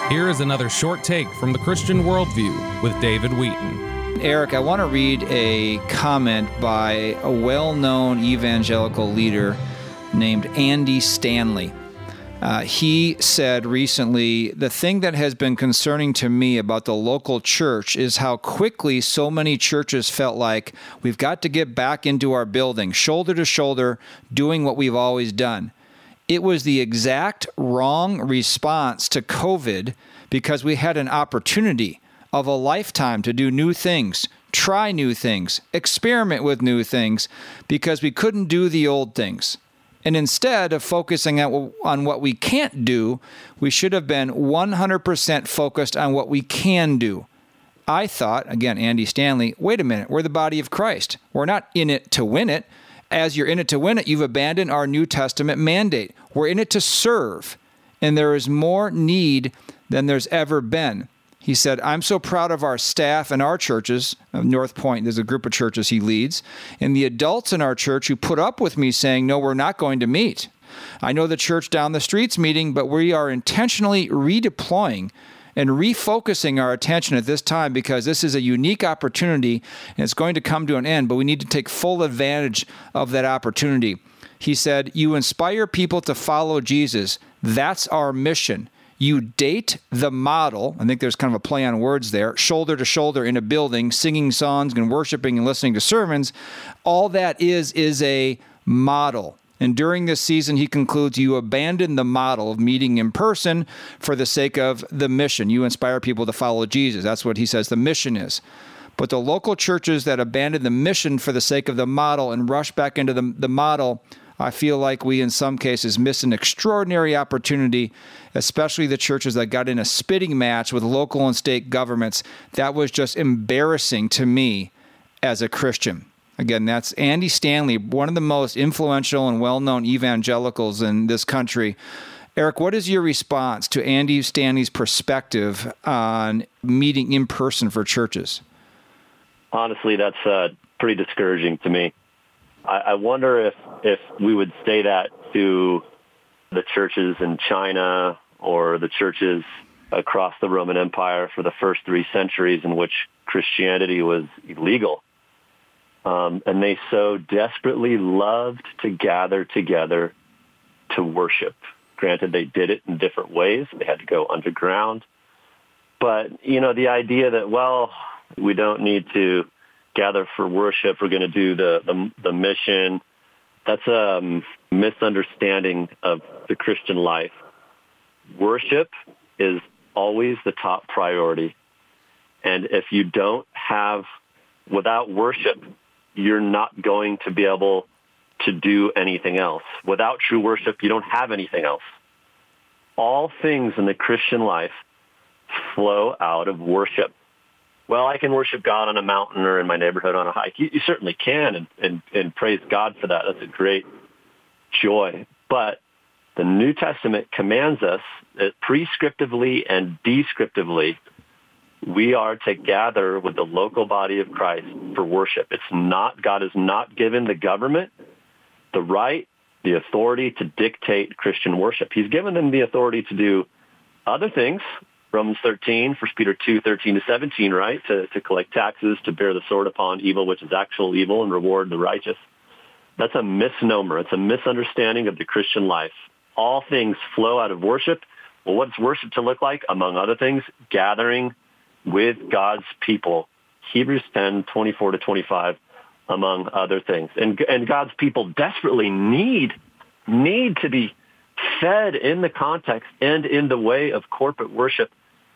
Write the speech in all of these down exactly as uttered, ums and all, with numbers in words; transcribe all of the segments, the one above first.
Here is another short take from the Christian Worldview with David Wheaton. Eric, I want to read a comment by a well-known evangelical leader named Andy Stanley. Uh, he said recently, the thing that has been concerning to me about the local church is how quickly so many churches felt like we've got to get back into our building, shoulder to shoulder, doing what we've always done. It was the exact wrong response to COVID because we had an opportunity of a lifetime to do new things, try new things, experiment with new things, because we couldn't do the old things. And instead of focusing on what we can't do, we should have been one hundred percent focused on what we can do. I thought, again, Andy Stanley, wait a minute, we're the body of Christ. We're not in it to win it. As you're in it to win it, you've abandoned our New Testament mandate. We're in it to serve, and there is more need than there's ever been. He said, I'm so proud of our staff and our churches. Of North Point, there's a group of churches he leads, and the adults in our church who put up with me saying, no, we're not going to meet. I know the church down the street's meeting, but we are intentionally redeploying and refocusing our attention at this time because this is a unique opportunity and it's going to come to an end, but we need to take full advantage of that opportunity. He said, you inspire people to follow Jesus. That's our mission. You date the model. I think there's kind of a play on words there. Shoulder to shoulder in a building, singing songs and worshiping and listening to sermons. All that is, is a model. And during this season, he concludes, you abandon the model of meeting in person for the sake of the mission. You inspire people to follow Jesus. That's what he says the mission is. But the local churches that abandon the mission for the sake of the model and rush back into the, the model, I feel like we, in some cases, miss an extraordinary opportunity, especially the churches that got in a spitting match with local and state governments. That was just embarrassing to me as a Christian. Again, that's Andy Stanley, one of the most influential and well-known evangelicals in this country. Eric, what is your response to Andy Stanley's perspective on meeting in person for churches? Honestly, that's uh, pretty discouraging to me. I, I wonder if, if we would say that to the churches in China or the churches across the Roman Empire for the first three centuries in which Christianity was illegal. Um, and they so desperately loved to gather together to worship. Granted, they did it in different ways. They had to go underground. But, you know, the idea that, well, we don't need to gather for worship, we're going to do the, the, the mission, that's a um, misunderstanding of the Christian life. Worship is always the top priority. And if you don't have, without worship, you're not going to be able to do anything else. Without true worship, you don't have anything else. All things in the Christian life flow out of worship. Well, I can worship God on a mountain or in my neighborhood on a hike. You, you certainly can, and, and, and praise God for that. That's a great joy. But the New Testament commands us that prescriptively and descriptively we are to gather with the local body of Christ for worship. It's not, God has not given the government the right, the authority to dictate Christian worship. He's given them the authority to do other things, Romans thirteen, First Peter two, thirteen to seventeen, right? To, to collect taxes, to bear the sword upon evil, which is actual evil, and reward the righteous. That's a misnomer. It's a misunderstanding of the Christian life. All things flow out of worship. Well, what's worship to look like? Among other things, gathering with God's people. Hebrews ten, twenty-four to twenty-five, among other things. And, and God's people desperately need, need to be fed in the context and in the way of corporate worship,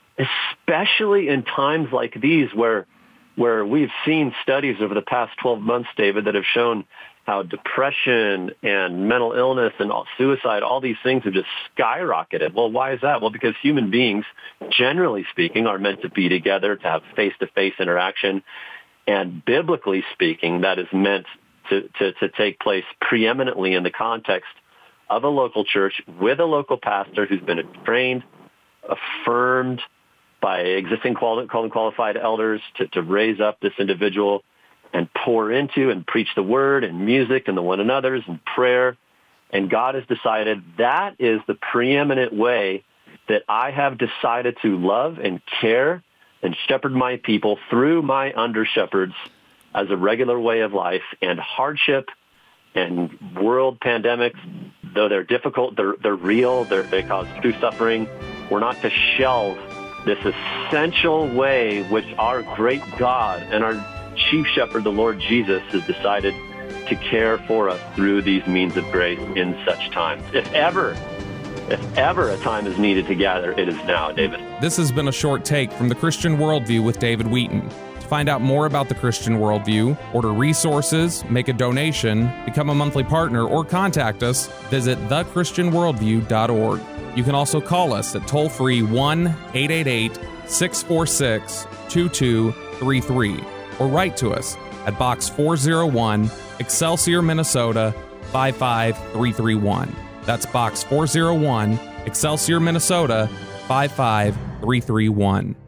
especially in times like these where, where we've seen studies over the past twelve months, David, that have shown how depression and mental illness and suicide, all these things have just skyrocketed. Well, why is that? Well, because human beings, generally speaking, are meant to be together, to have face-to-face interaction. And biblically speaking, that is meant to, to, to take place preeminently in the context of a local church with a local pastor who's been trained, affirmed by existing qualified elders to, to raise up this individual and pour into and preach the word and music and the one another's and prayer. And God has decided that is the preeminent way that I have decided to love and care and shepherd my people through my under-shepherds as a regular way of life, and hardship and world pandemics, though they're difficult, they're, they're real, they're, they cause true suffering. We're not to shelve this essential way which our great God and our chief shepherd, the Lord Jesus, has decided to care for us through these means of grace in such times. If ever, if ever a time is needed to gather, it is now, David. This has been a short take from The Christian Worldview with David Wheaton. To find out more about The Christian Worldview, order resources, make a donation, become a monthly partner, or contact us, visit the christian worldview dot org. You can also call us at toll-free one eight eight eight, six four six, two two three three or write to us at Box four oh one, Excelsior, Minnesota five five three three one. That's Box four oh one, Excelsior, Minnesota five five three three one.